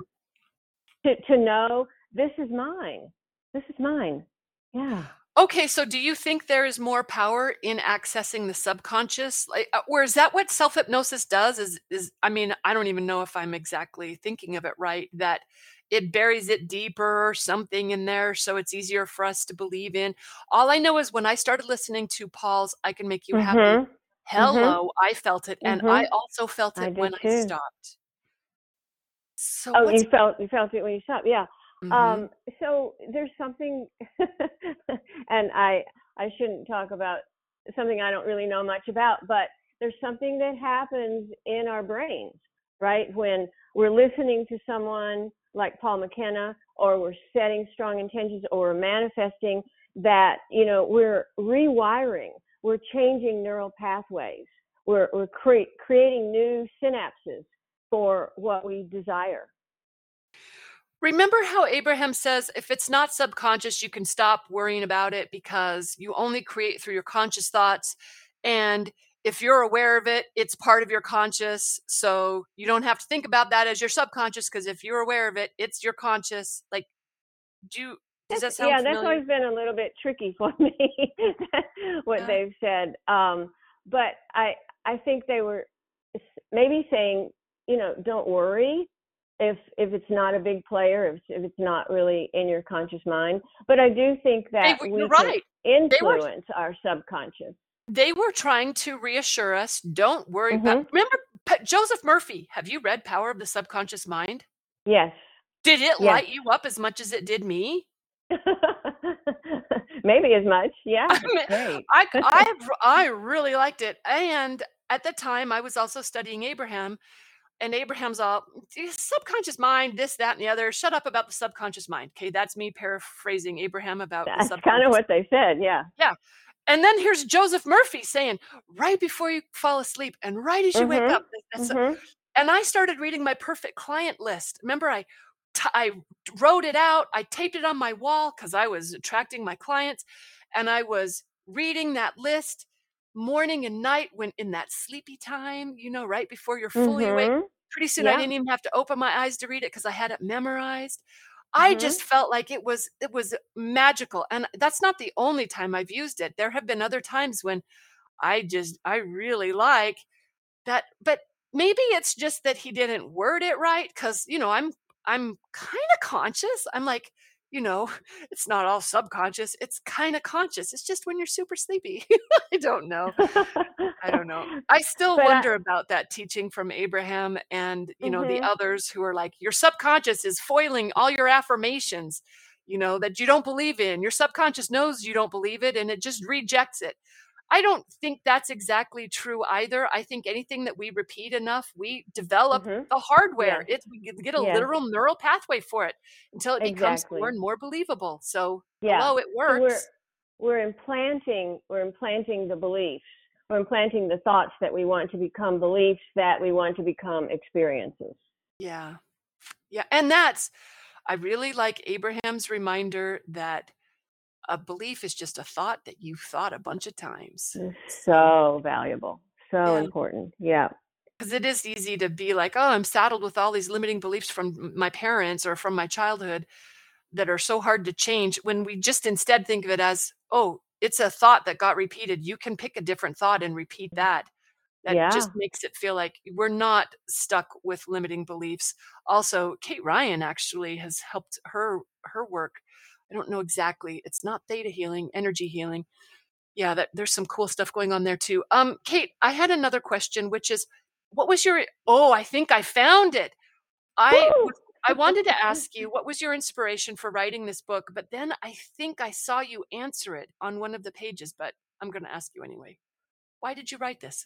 to to know this is mine. This is mine. Yeah. Okay, so do you think there is more power in accessing the subconscious? Like, uh, or is that what self hypnosis does? Is is I mean, I don't even know if I'm exactly thinking of it right. That it buries it deeper or something in there, so it's easier for us to believe in. All I know is when I started listening to Paul's I Can Make You Happy, Mhm. Mhm. hello, I felt it, and I Mhm. also felt I it did when I too. stopped. So Oh, what's you felt you felt it when you stopped. Yeah. Mhm. Um, so there's something, and I I shouldn't talk about something I don't really know much about, but there's something that happens in our brains, right? When we're listening to someone like Paul McKenna, or we're setting strong intentions, or we're manifesting that, you know, we're rewiring, we're changing neural pathways, we're we're cre- creating new synapses for what we desire. Remember how Abraham says if it's not subconscious, you can stop worrying about it because you only create through your conscious thoughts. And if you're aware of it, it's part of your conscious. So you don't have to think about that as your subconscious because if you're aware of it, it's your conscious. Like, do you, does That's, that sound yeah, that's familiar? always been a little bit tricky for me, what Yeah. they've said. Um, but I, I think they were maybe saying, you know, don't worry if if it's not a big player, if if it's not really in your conscious mind. But I do think They, that were- you're we can right. They were influence our subconscious. they were trying to reassure us. Don't worry about. Mhm. Remember P- Joseph Murphy? Have you read Power of the Subconscious Mind? Yes. Did it Yes. light you up as much as it did me? Maybe as much. Yeah, I it's mean, great. I I I really liked it, and at the time, I was also studying Abraham, and Abraham's all, "Eh, subconscious mind, this, that, and the other. Shut up about the subconscious mind." Okay, that's me paraphrasing Abraham about the That's kind of subconscious. what they said. Yeah. Yeah, and then here's Joseph Murphy saying, "Right before you fall asleep and right as you wake Mhm. up." That's Mhm. and I started reading my perfect client list. Remember, I t- I wrote it out. I taped it on my wall because I was attracting my clients, and I was reading that list morning and night when in that sleepy time, you know, right before you're fully awake. Mhm. Pretty soon, I Yeah. didn't even have to open my eyes to read it because I had it memorized. I Mhm. just felt like it was it was magical, and that's not the only time I've used it. There have been other times when I just I really like that, but maybe it's just that he didn't word it right. Cause you know, I'm I'm kinda conscious. I'm like, you know, it's not all subconscious, it's kinda conscious. It's just when you're super sleepy. I don't know. I don't know. I still But I wonder about that teaching from Abraham and, you know, the mhm. others who are like, "Your subconscious is foiling all your affirmations, you know, that you don't believe in. Your subconscious knows you don't believe it, and it just rejects it." I don't think that's exactly true either. I think anything that we repeat enough, we develop Mhm. the hardware. Yes. It's we get get a Yes. literal neural pathway for it until it becomes more Exactly. and more believable. So, Yeah. hello, it So we're works. we're implanting we're implanting the beliefs. We're implanting the thoughts that we want to become beliefs that we want to become experiences. Yeah. Yeah, and that's I really like Abraham's reminder that a belief is just a thought that you've thought a bunch of times. It's So, so valuable. So yeah, important. Yeah. because it is easy to be like, "Oh, I'm saddled with all these limiting beliefs from m my parents or from my childhood that are so hard to change," when we just instead think of it as, "Oh, it's a thought that got repeated. You can pick a different thought and repeat that." That just Yeah. makes it feel like we're not stuck with limiting beliefs. Also, Kate Ryan actually has helped her her work. I don't know exactly. It's not theta healing, energy healing. Yeah, that there's some cool stuff going on there too. Um, Kate, I had another question, which is, what was your? Oh, I think I found it. I Woo! was. I wanted to ask you, what was your inspiration for writing this book? But then I think I saw you answer it on one of the pages. But I'm going to ask you anyway. Why did you write this?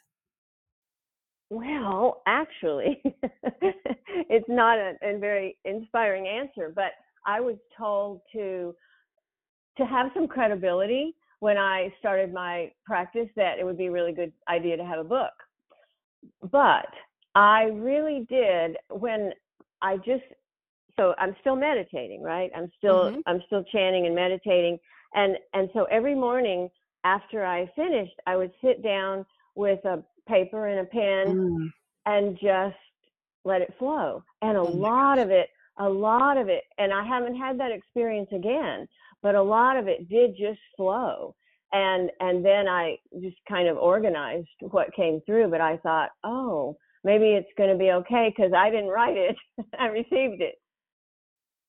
Well, actually, it's not a, a very inspiring answer, but I was told to to have some credibility when I started my practice that it would be a really good idea to have a book. But I really did when I just so I'm still meditating, right? I'm still Mm-hmm. I'm still chanting and meditating, and and so every morning after I finished, I would sit down with a paper and a pen Mm. and just let it flow. And a Oh my lot of it, a lot of it, and I haven't had that experience again, but a lot of it did just flow. And and then I just kind of organized what came through, but I thought, oh, maybe it's going to be okay because I didn't write it. I received it.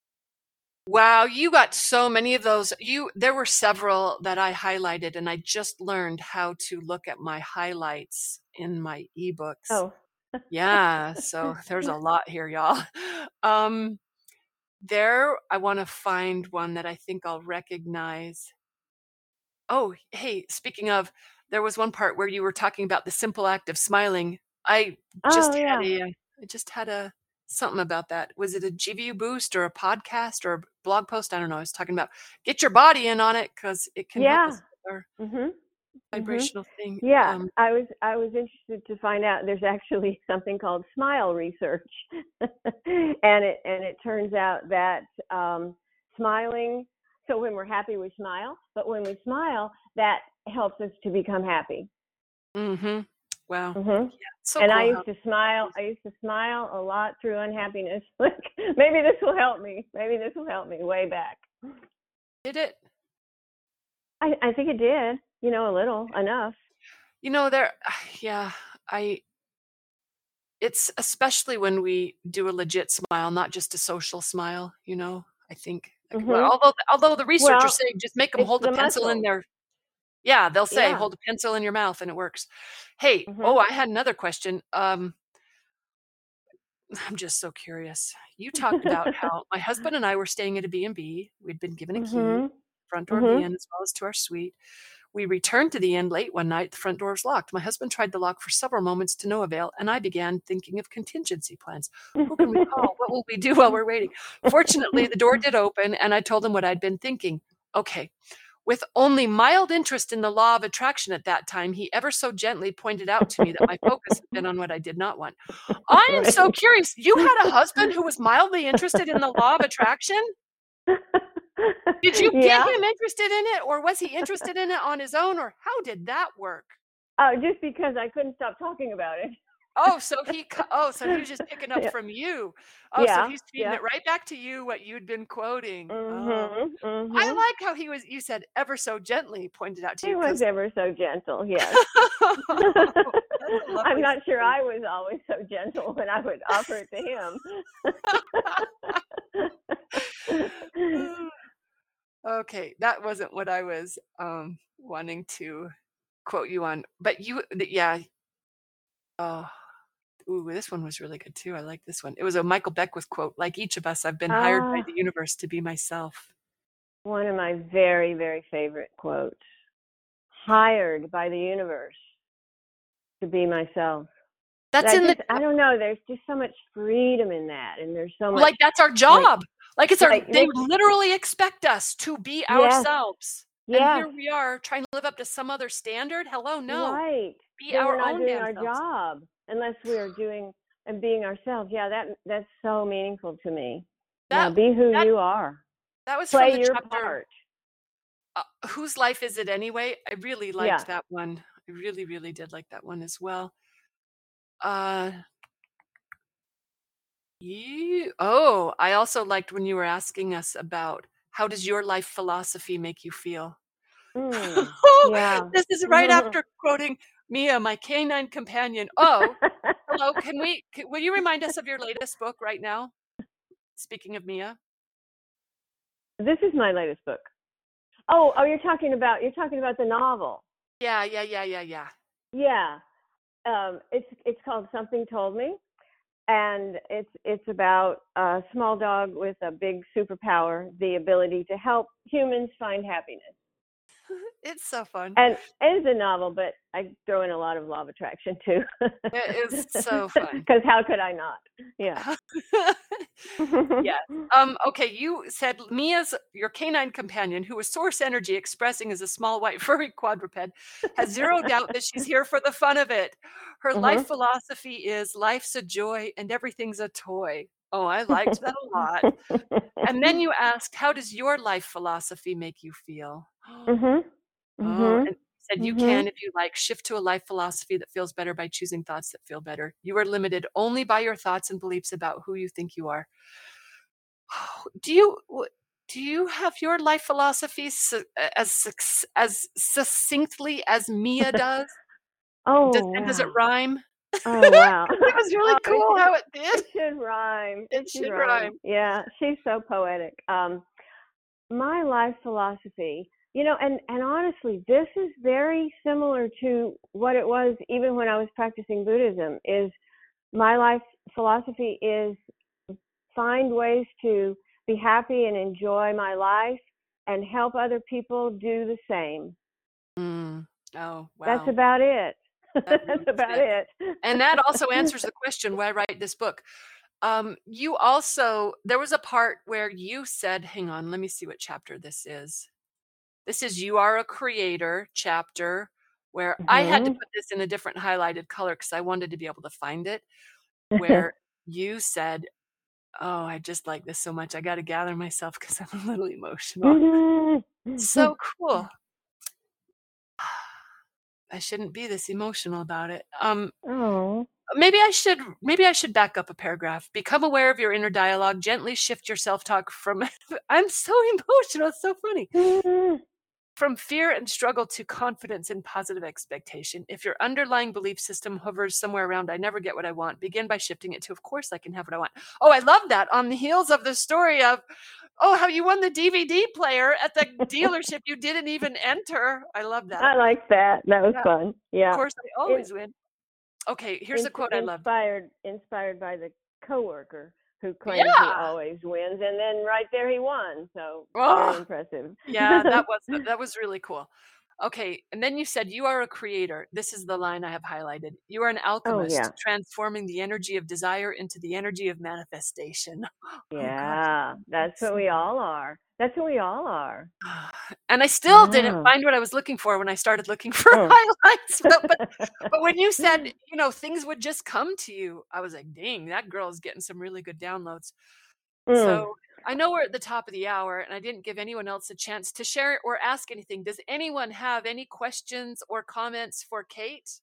Wow, you got so many of those. You there were several that I highlighted, and I just learned how to look at my highlights in my ebooks. Oh. Yeah, so there's a lot here, y'all. Um, there, I want to find one that I think I'll recognize. Oh, hey, speaking of, there was one part where you were talking about the simple act of smiling. I just Oh had yeah. a, uh, I just had a something about that. Was it a G V U boost or a podcast or a blog post? I don't know. I was talking about get your body in on it because it can help Yeah. us with our Mhm. Mhm. vibrational thing. Yeah, Um, I was I was interested to find out there's actually something called smile research, and it and it turns out that um, smiling. So when we're happy, we smile, but when we smile, that helps us to become happy. mm-hmm. Wow. Mhm. So And I cool how used to smile. I used to smile a lot through unhappiness. Like maybe this will help me. Maybe this will help me way back. did it. I I think it did. You know, a little enough. You know, there, yeah, I, it's especially when we do a legit smile, not just a social smile, you know, I think, like, well, Mhm. although, although the researchers Well, say just make them it's hold a the pencil in muscles. their, yeah, they'll say Yeah. hold a pencil in your mouth and it works. Hey, Mhm. oh, I had another question. Um, I'm just so curious. You talked about how my husband and I were staying at a B and B. We'd been given a key, Mhm. front door of the Mhm. inn as well as to our suite. We returned to the inn late one night. The front door was locked. My husband tried the lock for several moments to no avail, and I began thinking of contingency plans. Who can we call? What will we do while we're waiting? Fortunately, the door did open, and I told him what I'd been thinking. Okay. With only mild interest in the law of attraction at that time, he ever so gently pointed out to me that my focus had been on what I did not want. I am so Right. curious. You had a husband who was mildly interested in the law of attraction? Did you get Yeah. him interested in it, or was he interested in it on his own, or how did that work? Oh, just because I couldn't stop talking about it. Oh, so he co oh, so he was just picking up Yeah. from you. Oh, so Yeah. he's feeding Yeah. it right back to you what you'd been quoting. Oh. Mhm. I Mhm. like how he was you said ever so gently pointed out to He you was 'cause ever so gentle. Yes. that's a I'm lovely not sure story. I was always so gentle when I would offer it to him. Okay, that wasn't what I was, um, wanting to quote you on, but you th yeah. Oh, ooh, this one was really good too. I like this one. It was a Michael Beckwith quote, "Like each of us, I've been hired by Ah, the universe to be myself." one of my very, very favorite quotes. Hired by the universe to be myself. That's That in the just, I don't know, there's just so much freedom in that. And there's so much, like, that's our like, job. Like, it's our like, they let's, literally expect us to be yes, ourselves, and yes, here we are trying to live up to some other standard. Hello, no. right. Be Then we're our not own doing damn our selves. job unless we're doing and being ourselves. Yeah, that that's so meaningful to me. Yeah, That be who that you are. that was from Play the your chapter, part. uh, "Whose Life Is It Anyway?" I really liked Yeah. that one. I really, really did like that one as well. Uh, you oh, I also liked when you were asking us about how does your life philosophy make you feel? Mm. Oh, Yeah. this is right after quoting Mia, my canine companion. Oh, hello, can we c will you remind us of your latest book right now? Speaking of Mia. This is my latest book. Oh, oh, you're talking about you're talking about the novel. Yeah, yeah, yeah, yeah, yeah. Yeah. Um, it's it's called Something Told Me, and it's it's about a small dog with a big superpower, the ability to help humans find happiness. It's so fun. And it is a novel, but I throw in a lot of law of attraction too. It is so fun. Because how could I not? Yeah. Yes. Um, okay, you said Mia's your canine companion, who is source energy expressing as a small white furry quadruped, has zero doubt that she's here for the fun of it. Her life Mhm. philosophy is life's a joy and everything's a toy. Oh, I liked that a lot. And then you asked, how does your life philosophy make you feel? Mhm. Oh, Mhm. and said you Mhm. can, if you like, shift to a life philosophy that feels better by choosing thoughts that feel better. You are limited only by your thoughts and beliefs about who you think you are. Do you w- do you have your life philosophy su- as suc- as succinctly as Mia does? Does Oh and does it wow. rhyme? Oh wow. It was really Oh, it cool should, how it did. it should rhyme. It It should should rhyme. rhyme. Yeah, she's so poetic. Um, my life philosophy, you know, and, and honestly, this is very similar to what it was even when I was practicing Buddhism, is my life philosophy is find ways to be happy and enjoy my life and help other people do the same. Mm. Oh, wow. That's about it. That That's really about fits. it. And that also answers the question why write this book. Um, you also, there was a part where you said, hang on, let me see what chapter this is. This is You Are a Creator chapter, where I had to Mhm. put this in a different highlighted color because I wanted to be able to find it, where you said, oh, I just like this so much. I got to gather myself because I'm a little emotional. So cool. I shouldn't be this emotional about it. Um, Oh. maybe I should maybe I should back up a paragraph. Become aware of your inner dialogue. Gently shift your self-talk from I'm so emotional, it's so funny. From fear and struggle to confidence and positive expectation. If your underlying belief system hovers somewhere around I never get what I want, begin by shifting it to of course I can have what I want. Oh, I love that. On the heels of the story of oh, how you won the D V D player at the dealership you didn't even enter. I love that. I like that. That was Yeah. fun. Yeah. Of course I always win. Okay, here's In- a quote I love. Inspired, inspired by the coworker who claims he Yeah. always wins, and then right there he won. So Oh, very impressive. yeah, that was that was really cool. Okay, and then you said you are a creator. This is the line I have highlighted. You are an alchemist, yeah. transforming the energy of desire into the energy of manifestation. Oh, gosh. Yeah, that's what we all are. That's what we all are. And I still didn't Yeah. find what I was looking for when I started looking for Oh. highlights. But, but but when you said, you know, things would just come to you, I was like, dang, that girl is getting some really good downloads. Mm. So I know we're at the top of the hour and I didn't give anyone else a chance to share or ask anything. Does anyone have any questions or comments for Kate?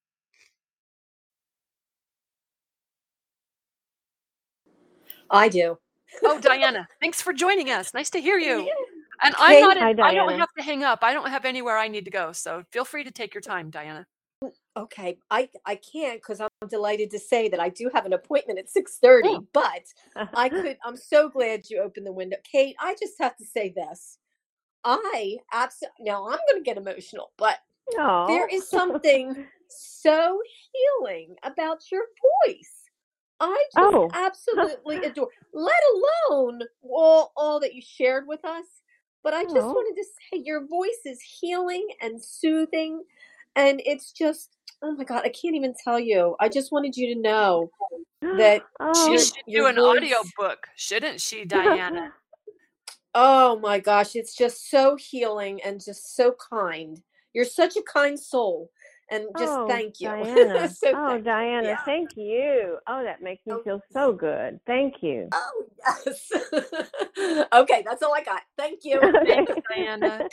I do. Oh, Diana, thanks for joining us. Nice to hear you. And Kate, I'm not, in, Hi, I don't Diana. have to hang up. I don't have anywhere I need to go. So feel free to take your time, Diana. Okay, I I can't because I'm delighted to say that I do have an appointment at six thirty. Oh. But I could. I'm so glad you opened the window, Kate. I just have to say this. I absolutely now I'm going to get emotional, but Aw. there is something so healing about your voice. I just Oh. absolutely adore. Let alone all all that you shared with us. But I just Oh. wanted to say your voice is healing and soothing, and it's just oh my God, I can't even tell you. I just wanted you to know that Oh, She your, should do your an voice. audio book, shouldn't she, Diana? Oh my gosh, it's just so healing and just so kind. You're such a kind soul, and just Oh, thank you. Diana. So Oh, thank you. Diana, Yeah. thank you. Oh, that makes me Oh. feel so good. Thank you. Oh yes. Okay, that's all I got. Thank you. Thanks, Diana.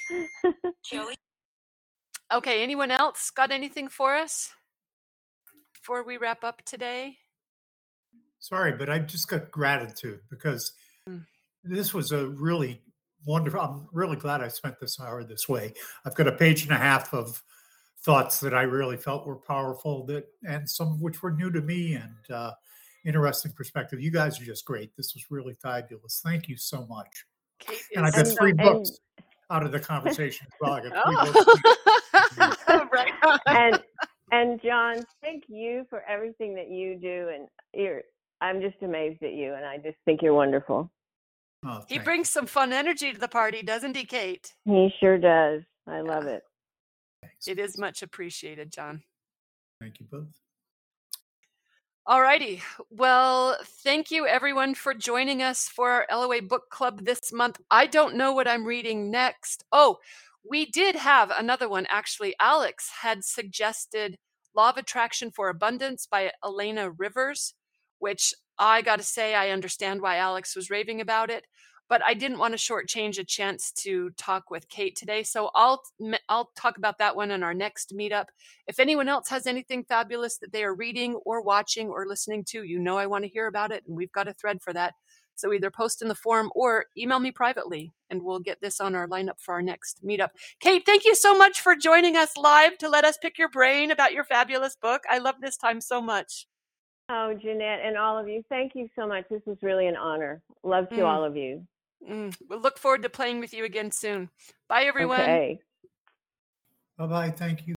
Okay, anyone else got anything for us before we wrap up today? Sorry, but I just got gratitude because Mm. this was a really wonderful. I'm really glad I spent this hour this way. I've got a page and a half of thoughts that I really felt were powerful, that and some of which were new to me and uh, interesting perspective. You guys are just great. This was really fabulous. Thank you so much. Kate And I is got And- three and- books out of the conversation as well. I got three Oh. books. Right on. and and John, thank you for everything that you do, and you're. I'm just amazed at you, and I just think you're wonderful. Oh, He thank brings some fun energy to the party, doesn't he, Kate? He sure does. I love Yeah. it. you. Thanks. It is much appreciated, John. Thank you both. All righty. Well, thank you everyone for joining us for our L O A Book Club this month. I don't know what I'm reading next. Oh, we did have another one, actually. Alex had suggested Law of Attraction for Abundance by Elena Rivers, which I got to say, I understand why Alex was raving about it, but I didn't want to shortchange a chance to talk with Kate today. So I'll, I'll talk about that one in our next meetup. If anyone else has anything fabulous that they are reading or watching or listening to, you know I want to hear about it, and we've got a thread for that. So either post in the forum or email me privately, and we'll get this on our lineup for our next meetup. Kate, thank you so much for joining us live to let us pick your brain about your fabulous book. I love this time so much. Oh, Jeanette and all of you, thank you so much. This was really an honor. Love to Mm. all of you. Mm, we'll look forward to playing with you again soon. Bye, everyone. Okay. Bye bye. Thank you.